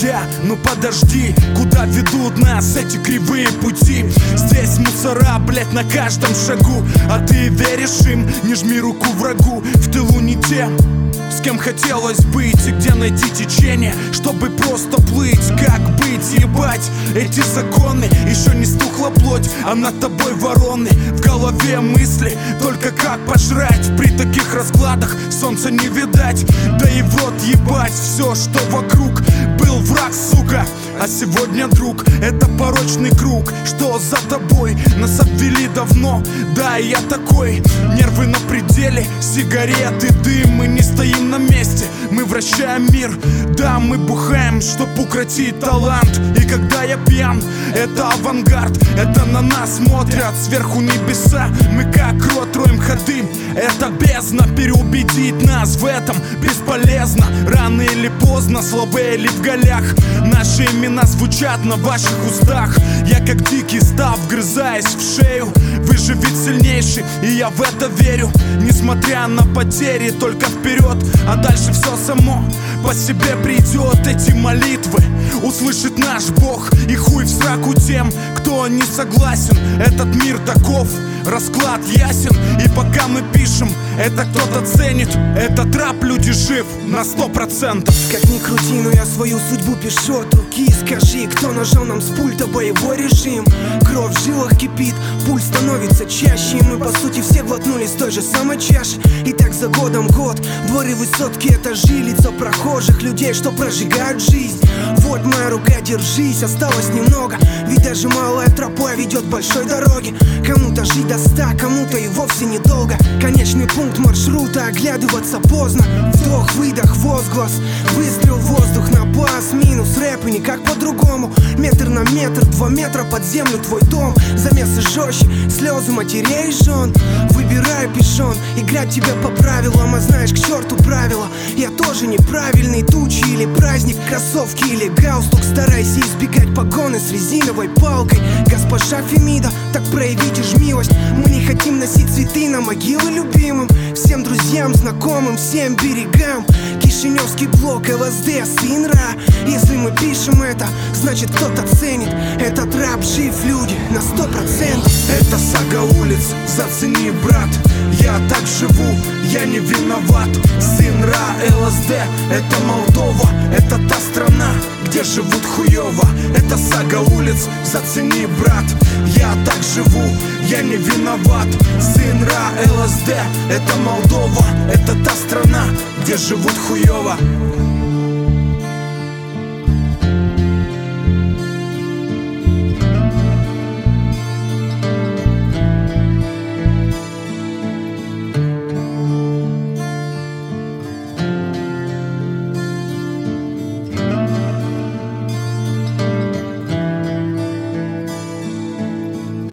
дождя. Но подожди, куда ведут нас эти кривые пути? Здесь мусора, блять, на каждом шагу. А ты веришь им? Не жми руку врагу. В тылу не тем, с кем хотелось быть, и где найти течение, чтобы просто плыть. Как быть, ебать, эти законы? Еще не стухла плоть, а над тобой вороны. В голове мысли, только как пожрать. При таких раскладах солнца не видать. Да и в рот ебать все, что вокруг. Был враг, сука, а сегодня друг. Это порочный круг, что за тобой. Нас обвели давно, да, и я такой. Нервы на пределе, сигареты, дым. Мы не стоим на месте, мы вращаем мир. Да, мы бухаем, чтоб укротить талант. И когда я пьян, это авангард. Это на нас смотрят сверху небеса. Мы как рот роем ходы. Это бездна, переубедить нас в этом бесполезно. Рано или поздно, слабые ли в голях, наши имена звучат на ваших устах. Я как дикий став, вгрызаясь в шею. Выживет сильнейший, и я в это верю. Несмотря на потери, только вперед. А дальше все само по себе придет. Эти молитвы услышит наш Бог. И хуй в сраку тем, кто не согласен. Этот мир таков, расклад ясен. И пока мы пишем, это кто-то ценит. Этот рап, люди, жив на 100%. Как ни крути, но я свою судьбу пишу от руки. Скажи, кто нажал нам с пульта боевой режим? Кровь в жилах кипит, пульс становится чаще. И мы по сути все глотнули с той же самой чаши. И так за годом год, дворы, высотки, этажи. Лица прохожих людей, что прожигают жизнь. Вот моя рука, держись, осталось немного. Ведь даже малая тропа ведет большой дороги. Кому-то жить до 100, кому-то и вовсе недолго. Конечный пункт маршрута, оглядываться поздно. Вдох, выдох, возглас, выстрел в воздух на бас. Минус рэп и никак по-другому. Метр на метр, 2 метра под землю твой дом. Замесы жестче, слезы матерей и жен. Выбирай пижон, играть тебя по правилам. А знаешь, к черту правила. Я тоже неправильный, тучи или праздник, кроссовки или галстук. Старайся избегать погоны с резиновой палкой. Госпожа Фемида, так проявите ж милость. Мы не хотим носить цветы на могилы любимым. Всем друзьям, знакомым, всем берегам. Кишиневский блок, ЛСД, сын Ра. Если мы пишем это, значит кто-то ценит. Этот рэп жив, люди, на 100%. Это сага улиц, зацени, брат. Я так живу, я не виноват. Сын Ра, ЛСД, это Молдова. Это та страна, где живут хуёво. Это сага улиц, зацени, брат. Я так живу, я не виноват. Сын Ра, ЛСД, это Молдова. Это та страна, где живут хуёво.